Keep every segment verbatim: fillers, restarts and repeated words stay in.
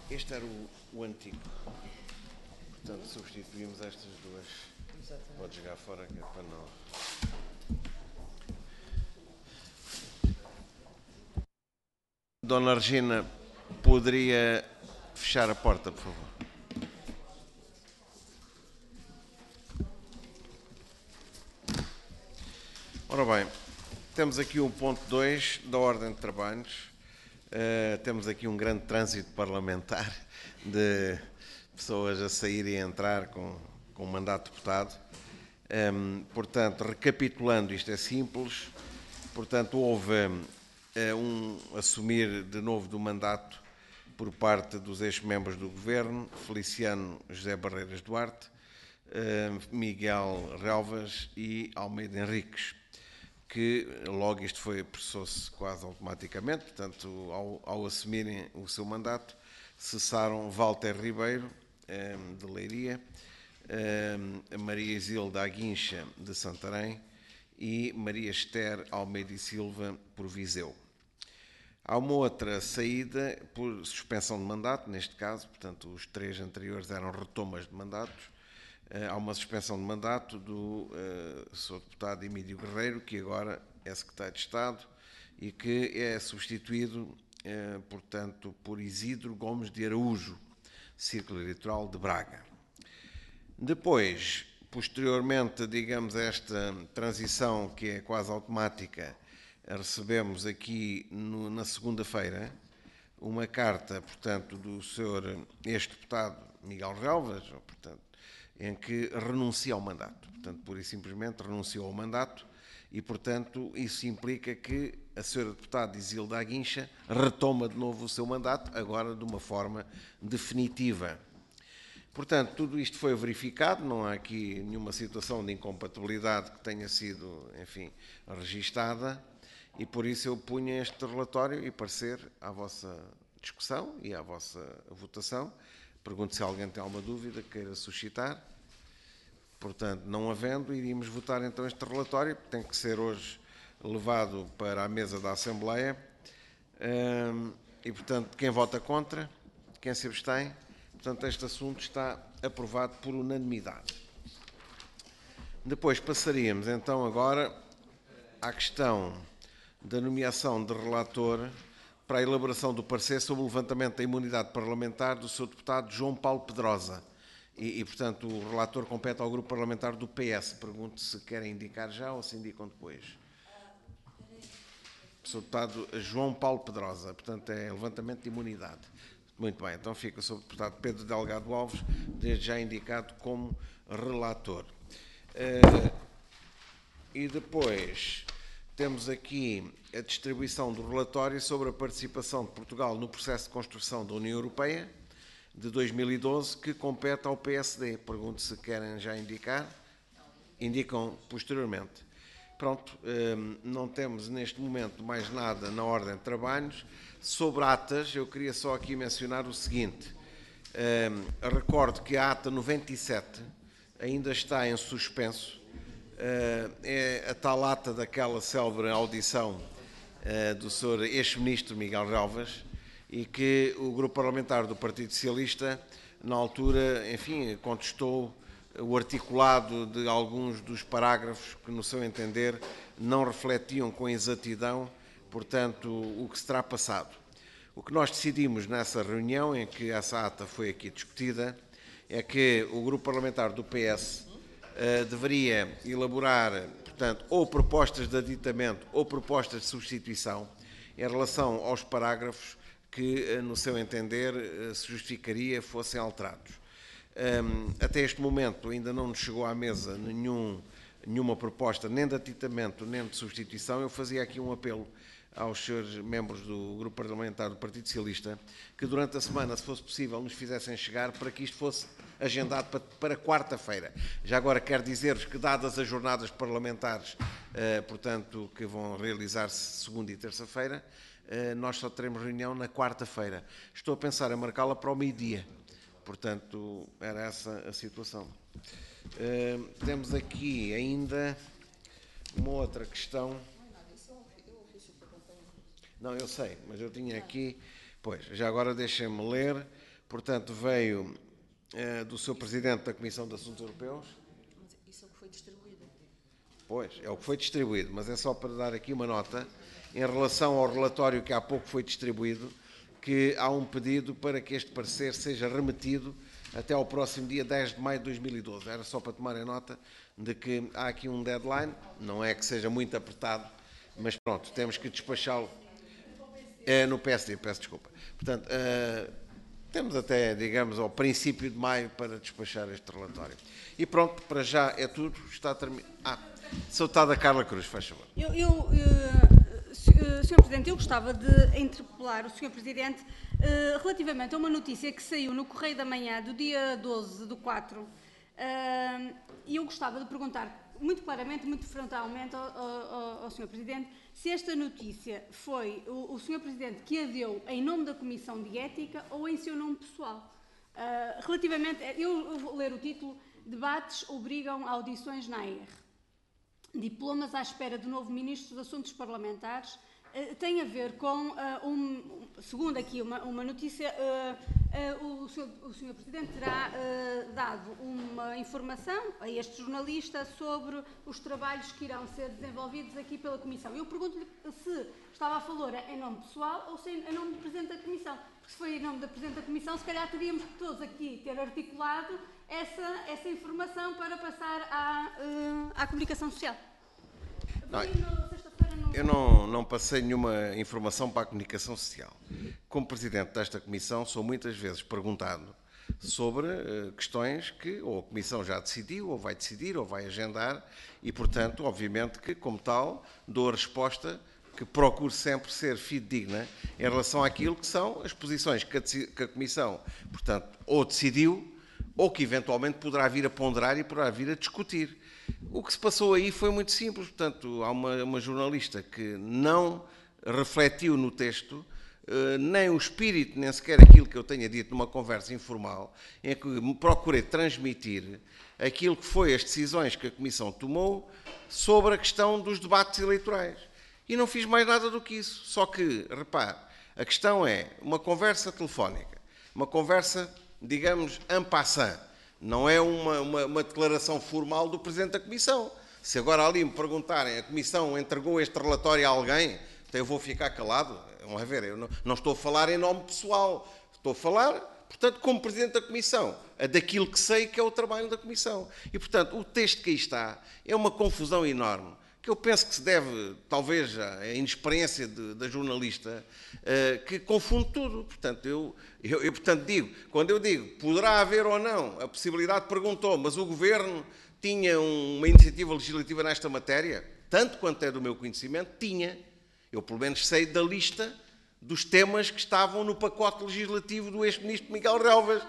Este era o, o antigo. Portanto, substituímos estas duas. Exatamente. Pode jogar fora, que é para não. Dona Regina, poderia fechar a porta, por favor? Ora bem, temos aqui o ponto dois da ordem de trabalhos. Uh, temos aqui um grande trânsito parlamentar de pessoas a sair e a entrar com, com mandato de deputado. Um, portanto, recapitulando, isto é simples. Portanto, houve uh, um assumir de novo do mandato por parte dos ex-membros do Governo, Feliciano José Barreiras Duarte, uh, Miguel Relvas e Almeida Henriques, que logo isto foi, processou-se quase automaticamente, portanto, ao, ao assumirem o seu mandato, cessaram Walter Ribeiro, de Leiria, Maria Isilda Aguincha, de Santarém, e Maria Esther Almeida e Silva, por Viseu. Há uma outra saída por suspensão de mandato, neste caso, portanto, os três anteriores eram retomas de mandatos. Há uma suspensão de mandato do uh, senhor deputado Emílio Guerreiro, que agora é secretário de Estado e que é substituído, uh, portanto, por Isidro Gomes de Araújo, Círculo Eleitoral de Braga. Depois, posteriormente, digamos, a esta transição que é quase automática, recebemos aqui no, na segunda-feira uma carta, portanto, do senhor ex-deputado Miguel Relvas, portanto, em que renuncia ao mandato. Portanto, pura e simplesmente renunciou ao mandato e, portanto, isso implica que a senhora deputada Isilda Aguincha retoma de novo o seu mandato, agora de uma forma definitiva. Portanto, tudo isto foi verificado, não há aqui nenhuma situação de incompatibilidade que tenha sido, enfim, registada, e por isso eu punha este relatório e parecer à vossa discussão e à vossa votação. Pergunto se alguém tem alguma dúvida que queira suscitar. Portanto, não havendo, iríamos votar então este relatório, que tem que ser hoje levado para a mesa da Assembleia. E, portanto, quem vota contra, quem se abstém, portanto, este assunto está aprovado por unanimidade. Depois passaríamos então agora à questão da nomeação de relator para a elaboração do parecer sobre o levantamento da imunidade parlamentar do seu deputado João Paulo Pedrosa. E, e, portanto, o relator compete ao grupo parlamentar do P S. Pergunto se querem indicar já ou se indicam depois. O seu deputado João Paulo Pedrosa, portanto, é levantamento de imunidade. Muito bem, então fica o seu deputado Pedro Delgado Alves, desde já indicado como relator. Uh, e depois temos aqui a distribuição do relatório sobre a participação de Portugal no processo de construção da União Europeia de dois mil e doze, que compete ao P S D. Pergunto se querem já indicar. Indicam posteriormente. Pronto, não temos neste momento mais nada na ordem de trabalhos. Sobre atas, eu queria só aqui mencionar o seguinte. Recordo que a ata noventa e sete ainda está em suspenso. É a tal ata daquela célebre audição do senhor ex-ministro Miguel Relvas, e que o grupo parlamentar do Partido Socialista, na altura, enfim, contestou o articulado de alguns dos parágrafos que, no seu entender, não refletiam com exatidão, portanto, o que se terá passado. O que nós decidimos nessa reunião, em que essa ata foi aqui discutida, é que o grupo parlamentar do P S uh, deveria elaborar, portanto, ou propostas de aditamento ou propostas de substituição em relação aos parágrafos que, no seu entender, se justificaria fossem alterados. Um, até este momento ainda não nos chegou à mesa nenhum, nenhuma proposta, nem de aditamento, nem de substituição. Eu fazia aqui um apelo aos senhores membros do Grupo Parlamentar do Partido Socialista que durante a semana, se fosse possível, nos fizessem chegar para que isto fosse agendado para, para quarta-feira. Já agora quero dizer-vos que, dadas as jornadas parlamentares, uh, portanto, que vão realizar-se segunda e terça-feira, uh, nós só teremos reunião na quarta-feira. Estou a pensar em marcá-la para o meio-dia. Portanto, era essa a situação. Uh, temos aqui ainda uma outra questão. Não, eu sei, mas eu tinha aqui... Pois, já agora deixem-me ler. portanto, veio uh, do seu Presidente da Comissão de Assuntos Europeus. Mas isso é o que foi distribuído. Pois, é o que foi distribuído, mas é só para dar aqui uma nota, em relação ao relatório que há pouco foi distribuído, que há um pedido para que este parecer seja remetido até ao próximo dia dez de maio de dois mil e doze. Era só para tomarem nota de que há aqui um deadline, não é que seja muito apertado, mas pronto, temos que despachá-lo. É no P S D, peço desculpa. Portanto, uh, temos até, digamos, ao princípio de maio para despachar este relatório. E pronto, para já é tudo, está terminado. Ah, Deputada Carla Cruz, faz favor. Eu, eu uh, senhor Presidente, eu gostava de interpelar o senhor Presidente uh, relativamente a uma notícia que saiu no Correio da Manhã do dia doze do quatro, uh, e eu gostava de perguntar muito claramente, muito frontalmente ao, ao, ao senhor Presidente, se esta notícia foi o, o senhor Presidente que a deu em nome da Comissão de Ética ou em seu nome pessoal. Uh, relativamente, eu, eu vou ler o título: Debates obrigam a audições na A E R. Diplomas à espera do novo Ministro dos Assuntos Parlamentares. Uh, tem a ver com, uh, um, segundo aqui uma, uma notícia, uh, uh, o, senhor, o senhor Presidente terá uh, dado uma informação a este jornalista sobre os trabalhos que irão ser desenvolvidos aqui pela Comissão. Eu pergunto-lhe se estava a falar em nome pessoal ou se em nome do Presidente da Comissão. Porque se foi em nome do Presidente da Comissão, se calhar teríamos todos aqui ter articulado essa, essa informação para passar à, uh, à comunicação social. Não, eu não, não passei nenhuma informação para a comunicação social. Como Presidente desta Comissão, sou muitas vezes perguntado sobre uh, questões que ou a Comissão já decidiu, ou vai decidir, ou vai agendar, e, portanto, obviamente que, como tal, dou a resposta que procuro sempre ser fidedigna em relação àquilo que são as posições que a, que a Comissão, portanto, ou decidiu, ou que eventualmente poderá vir a ponderar e poderá vir a discutir. O que se passou aí foi muito simples. Portanto, há uma, uma jornalista que não refletiu no texto eh, nem o espírito, nem sequer aquilo que eu tenha dito numa conversa informal, em que me procurei transmitir aquilo que foi as decisões que a Comissão tomou sobre a questão dos debates eleitorais. E não fiz mais nada do que isso. Só que, repare, a questão é uma conversa telefónica, uma conversa, digamos, en passant. Não é uma, uma, uma declaração formal do Presidente da Comissão. Se agora ali me perguntarem, a Comissão entregou este relatório a alguém, então eu vou ficar calado. Vamos ver, eu não, não estou a falar em nome pessoal. Estou a falar, portanto, como Presidente da Comissão, daquilo que sei que é o trabalho da Comissão. E, portanto, o texto que aí está é uma confusão enorme, que eu penso que se deve, talvez, à inexperiência de, da jornalista, uh, que confunde tudo. Portanto, eu, eu, eu portanto, digo, quando eu digo, poderá haver ou não, a possibilidade perguntou, mas o Governo tinha uma iniciativa legislativa nesta matéria, tanto quanto é do meu conhecimento, tinha. Eu, pelo menos, sei da lista dos temas que estavam no pacote legislativo do ex-ministro Miguel Relvas.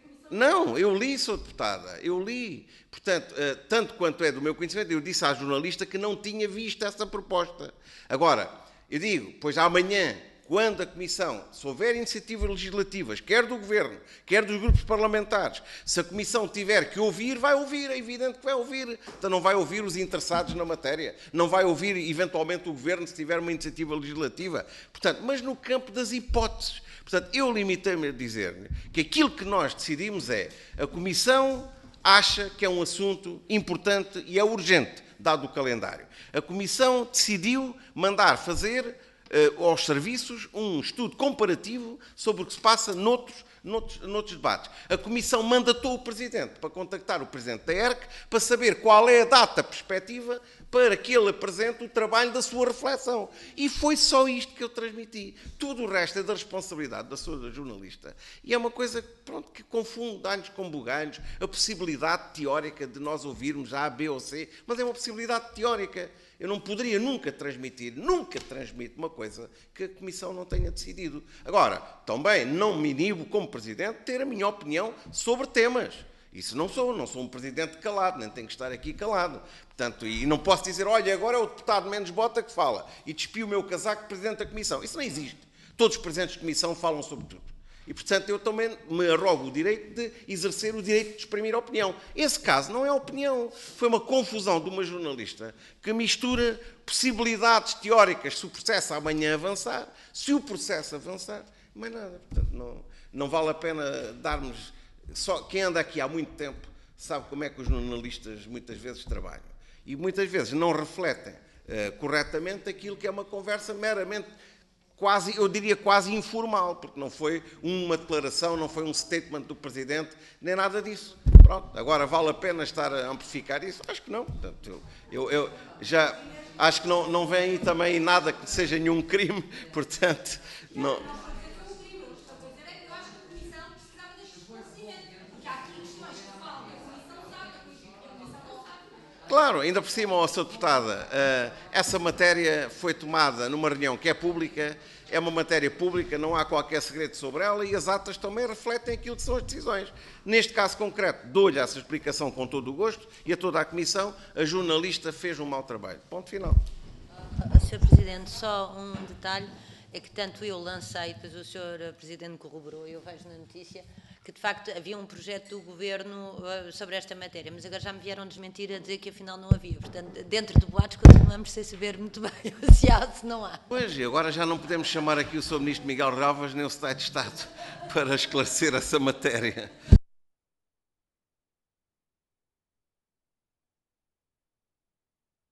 Não, eu li, Sra Deputada, eu li. Portanto, tanto quanto é do meu conhecimento, eu disse à jornalista que não tinha visto essa proposta. Agora, eu digo, pois amanhã, quando a Comissão, se houver iniciativas legislativas, quer do Governo, quer dos grupos parlamentares, se a Comissão tiver que ouvir, vai ouvir, é evidente que vai ouvir. Então não vai ouvir os interessados na matéria, não vai ouvir, eventualmente, o Governo se tiver uma iniciativa legislativa. Portanto, mas no campo das hipóteses. Portanto, eu limitei-me a dizer que aquilo que nós decidimos é a Comissão acha que é um assunto importante e é urgente, dado o calendário. A Comissão decidiu mandar fazer Uh, aos serviços um estudo comparativo sobre o que se passa noutros, noutros, noutros debates. A Comissão mandatou o Presidente para contactar o Presidente da E R C para saber qual é a data perspectiva para que ele apresente o trabalho da sua reflexão. E foi só isto que eu transmiti. Tudo o resto é da responsabilidade da sua jornalista. E é uma coisa pronto, que confunde danos com bugalhos, a possibilidade teórica de nós ouvirmos A, B ou C, mas é uma possibilidade teórica. Eu não poderia nunca transmitir, nunca transmito uma coisa que a Comissão não tenha decidido. Agora, também não me inibo como Presidente ter a minha opinião sobre temas. Isso não sou, não sou um Presidente calado, nem tenho que estar aqui calado. Portanto, e não posso dizer, olha, agora é o deputado menos bota que fala e despio o meu casaco de Presidente da Comissão. Isso não existe. Todos os Presidentes de Comissão falam sobre tudo. E, portanto, eu também me arrogo o direito de exercer o direito de exprimir a opinião. Esse caso não é opinião. Foi uma confusão de uma jornalista que mistura possibilidades teóricas se o processo amanhã avançar, se o processo avançar, Mais nada. Portanto, não, não vale a pena darmos... Só quem anda aqui há muito tempo sabe como é que os jornalistas muitas vezes trabalham. E muitas vezes não refletem uh, corretamente aquilo que é uma conversa meramente, quase, eu diria quase informal, porque não foi uma declaração, não foi um statement do Presidente, nem nada disso. Pronto, agora vale a pena estar a amplificar isso? Acho que não. Portanto, eu, eu, eu já acho que não, não vem aí também nada que seja nenhum crime, portanto... Não. Claro, ainda por cima, ó, Sra. Deputada, essa matéria foi tomada numa reunião que é pública, é uma matéria pública, não há qualquer segredo sobre ela e as atas também refletem aquilo que são as decisões. Neste caso concreto, dou-lhe essa explicação com todo o gosto e a toda a Comissão, a jornalista fez um mau trabalho. Ponto final. senhor Presidente, só um detalhe, é que tanto eu lancei, depois o senhor Presidente corroborou, eu vejo na notícia, que de facto havia um projeto do Governo uh, sobre esta matéria, mas agora já me vieram desmentir a dizer que afinal não havia. Portanto, dentro do boatos continuamos sem saber muito bem se há ou se não há. Pois, e agora já não podemos chamar aqui o senhor Ministro Miguel Relvas nem o Secretário de Estado para esclarecer essa matéria.